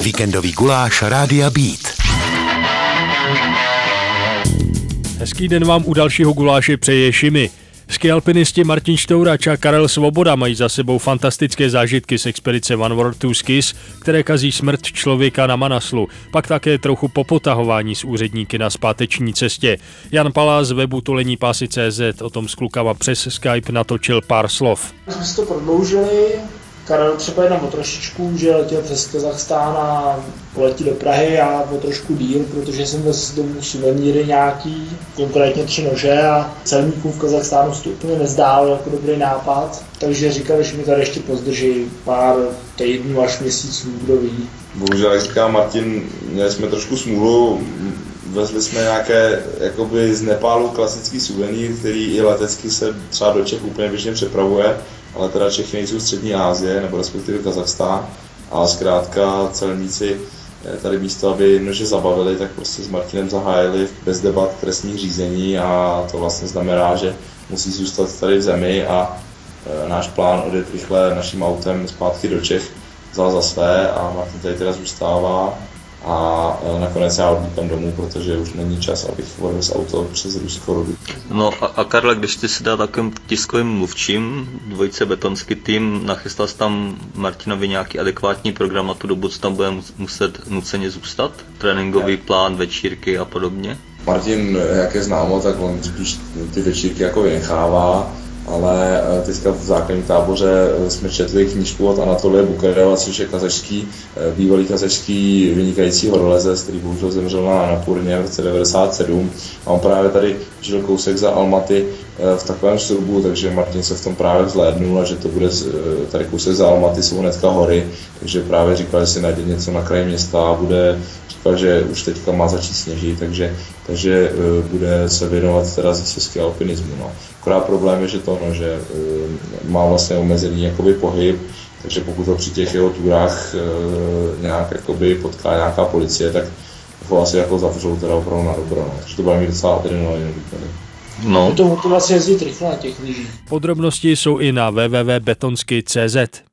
Víkendový guláš Rádia Beat. Hezký den vám u dalšího guláše přeje Šimi. Skialpinisti Martin Štourač a Karel Svoboda mají za sebou fantastické zážitky z expedice One World Two Skis, které kazí smrt člověka na Manaslu, pak také trochu popotahování s úředníky na zpáteční cestě. Jan Palás z webu tulenípásy.cz o tom s klukama přes Skype natočil pár slov. Jsme si to prodloužili, Karel třeba jenom o trošičku, že letěl přes Kazachstán a poletí do Prahy a o trošku díl, protože jsem vezl z domů suvenýry nějaký, konkrétně 3 nože a celníkům v Kazachstánu se to úplně nezdálo jako dobrý nápad, takže říkali, že mi tady ještě pozdrží pár týdnů až měsíců, kdo ví. Bohužel, jak říká Martin, měli jsme trošku smůlu, vezli jsme nějaké jakoby z Nepálu klasický suvenýr, který i letecky se třeba do Čech úplně běžně přepravuje, ale teda Čechy nejsou střední Asie, nebo respektive Kazachstán, ale zkrátka celníci tady místo, aby nože zabavili, tak prostě s Martinem zahájili bez debat trestní řízení a to vlastně znamená, že musí zůstat tady v zemi a náš plán odjet rychle naším autem zpátky do Čech vzal za své a Martin tady teda zůstává a nakonec já odlítám domů, protože už není čas, abych odvezl auto přes ruskou rudu. No a Karle, když ty si dal takovým tiskovým mluvčím, dvojice betonský tým, nachystal jsi tam Martinovi nějaký adekvátní program a tu dobu, co tam bude muset nuceně zůstat? Tréninkový plán, večírky a podobně? Martin, jak je známo, tak on spíš ty večírky jako vynechává, ale teďka v základním táboře jsme četli knížku od Anatolie Bukareva, což je bývalý kazašský vynikající horolezec, který bohužel zemřel na Purně v roce 1997. A on právě tady žil kousek za Almaty v takovém srubu, takže Martin se v tom právě vzhlédnul a že to bude tady kousek za Almaty, jsou hnedka hory, takže právě říkal, že si najde něco na kraji města a říkal, že už teďka má začít sněžit, takže bude se věnovat teda zase skialpinismu. No. Akorát problém je, že že má vlastně omezený jakoby pohyb, takže pokud ho při těch jeho túrách nějak jakoby potká nějaká policie, tak ho asi jako zavřou teda opravdu na dobro. No. Takže to bude mít docela adrenalin. No. To vlastně jezdit rychle na těch lyžích. Podrobnosti jsou i na www.betonsky.cz.